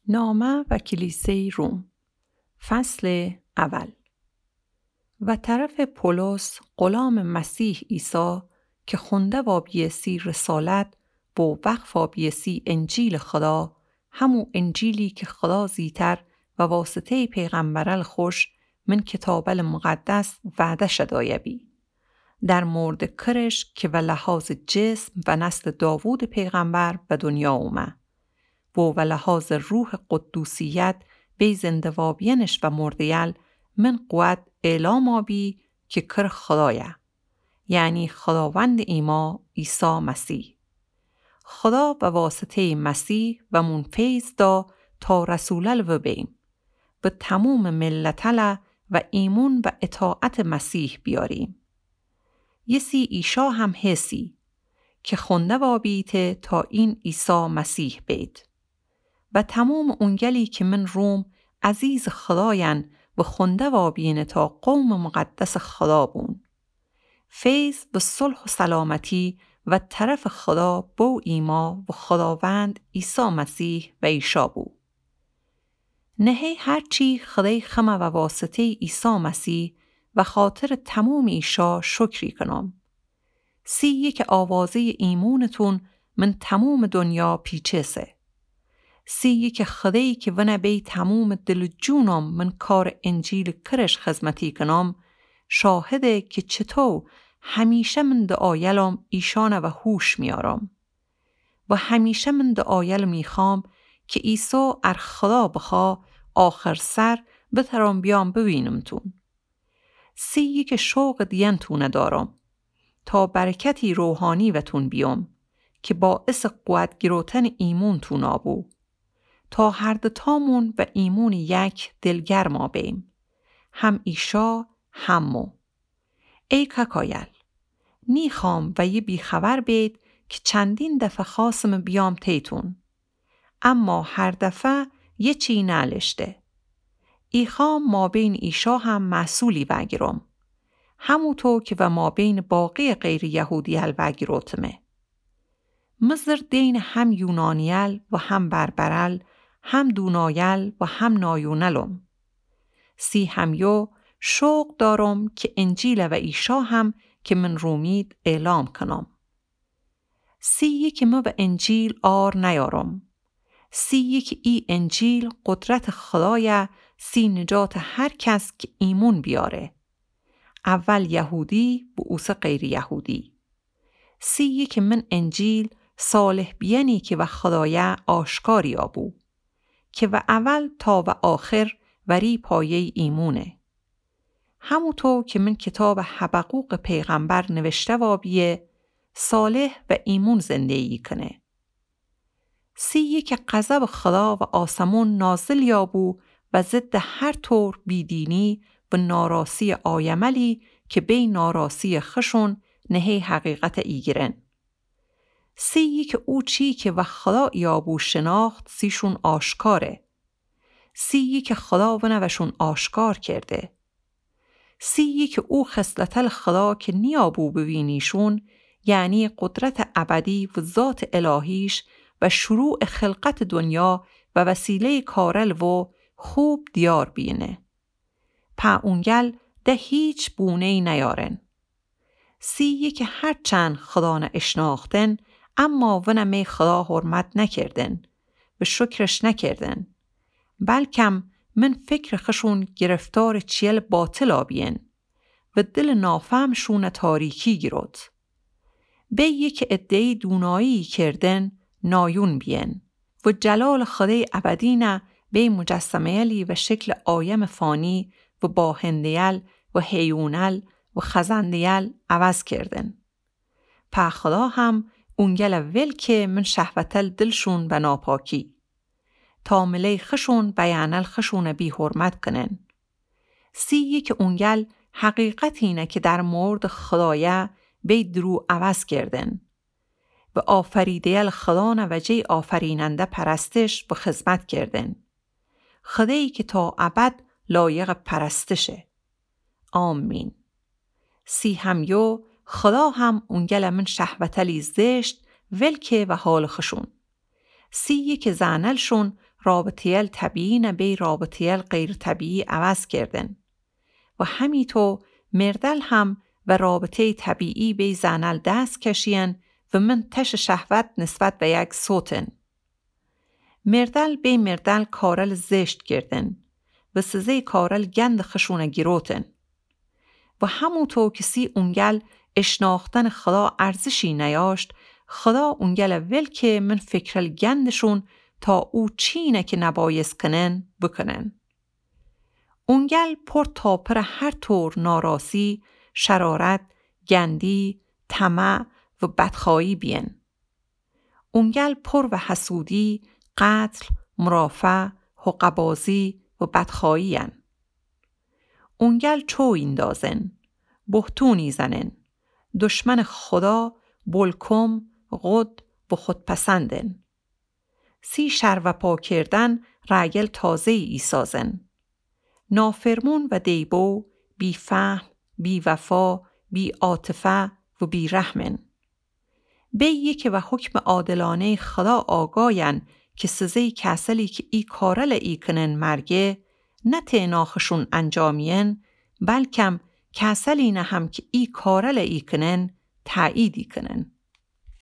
نامه و کلیسه روم فصل اول. و طرف پولس غلام مسیح عیسی که خونده و بیسی رسالت و وقف و بیسی انجیل خدا، همو انجیلی که خدا زیتر و واسطه پیغمبرل خوش من کتاب المقدس وعده شدایبی در مورد کرش که و لحاظ جسم و نسل داوود پیغمبر به دنیا اومه و لحاظ روح قدوسیت بی زندوابینش و مردیل من قوت اعلام آبی که کر خدایه، یعنی خداوند ایما عیسی مسیح. خدا به واسطه مسیح و منفیز دا تا رسولل و بیم به تموم ملتل و ایمون و اطاعت مسیح بیاریم. یسی ایشا هم حسی که خونده و بیته تا این عیسی مسیح بید. و تمام اونگلی که من روم عزیز خداین و خونده و بینه تا قوم مقدس خدا بون. فیض به صلح و سلامتی و طرف خدا بو ایما و خداوند عیسی مسیح و ایشا بو. نهی هرچی خدای خمه و واسطه عیسی مسیح و خاطر تمام ایشا شکری کنم. یک آوازه ایمونتون من تمام دنیا پیچه سه. یک خدایی که ونه بی تموم دل جونم من کار انجیل کرش خدمتی کنم، شاهده که چطور همیشه من دعایلم ایشانه و هوش میارم و همیشه من دعایل میخوام که عیسی ار خدا بخوا آخر سر بترم بیام ببینم تون. یک شوق دینتونه دارم تا برکتی روحانی و تون بیام که باعث قوت گروتن ایمون تون آبو تا هر دتامون و ایمون یک دلگر ما بیم، هم ایشا همو. ای ککایل نیخام و یه بیخبر بید که چندین دفعه خواستم بیام تیتون، اما هر دفعه یه چی نالشته. ایخام ما بین ایشا هم مسئولی وگیرم، همو تو که و ما بین باقی غیر یهودی هل وگیروتمه. مزر دین هم یونانیل و هم بربرل، هم دونایل و هم نایونلم. همیو شوق دارم که انجیل و ایشا هم که من رومید اعلام کنم. که ما به انجیل آر نیارم. که ای انجیل قدرت خدای نجات هر کس که ایمون بیاره. اول یهودی و اوس غیر یهودی. که من انجیل صالح بیانی که و خدای آشکاری آبو که و اول تا و آخر وری پایه ایمونه. همونطور که من کتاب حبقوق پیغمبر نوشته وابیه صالح و ایمون زندگی کنه. که غضب خدا و آسمون نازل یابو و ضد هر طور بیدینی و ناراسی آیملی که بی ناراسی خشون نهی حقیقت ایگرن. که او چی که و خدا یابو شناخت سیشون آشکاره. که خدا و نوشون آشکار کرده. که او خصلت خدا که نیابو ببینیشون، یعنی قدرت ابدی و ذات الهیش و شروع خلقت دنیا و وسیله کارل و خوب دیار بینه. اونگل ده هیچ بونه نیارن. که هر چند خدا اشناختن اما ونمی خدا حرمت نکردن و شکرش نکردن، بلکم من فکر خشون گرفتار چیل باطل آبین و دل نافهمشون تاریکی گیرد. به که ادعی دونایی کردن نایون بین و جلال خدای ابدی نه به مجسمه‌لی و شکل آیم فانی و باهندیل و هیونل و خزندیل عوض کردن. خدا هم اونگل ول که من شهوتل دلشون و ناپاکی تا ملی خشون بیانل خشون بی حرمت کنن. که اونگل حقیقت اینه که در مورد خدایه بی درو عوض کردن و آفریدیل خدا نوجه آفریننده پرستش و خدمت کردن. خدایی که تا ابد لایق پرستشه. آمین. همیو خدا هم اونگل من شهوتلی زشت ولکه و حال خشون. که زنلشون رابطه طبیعی نبی رابطه غیر طبیعی عوض کردن. و همیطور مردل هم و رابطه طبیعی بی زنل دست کشین و من تش شهوت نسبت به یک صوتن. مردل بی مردل کارل زشت کردن و سزه کارل گند خشونه گیروتن. و همونطور کسی اونگل اشناختن خدا ارزشی نیاشت، خدا اونگل ول که من فکرل گندشون تا او چینه که نبایست کنن بکنن. اونگل پر تا پر هر طور ناراسی، شرارت، گندی، طمع و بدخواهی بین. اونگل پر و حسودی، قتل، مرافع، حقه‌بازی و بدخواهی هن. اونگل چو ایندازن، بهتونی زنن، دشمن خدا، بلکم، غد و خودپسندن. سی شر و پا کردن رگل تازه ای سازن. نافرمون و دیبو، بی فهم، بی وفا، بی عاطفه و بی رحمن. بیه که و حکم عادلانه خدا آگاین که سزه کسلی که ای کارل ای کنن مرگه، نه تیناخشون انجامین، بلکم کسلی نه هم که ای کارل ای کنن تأییدی کنن.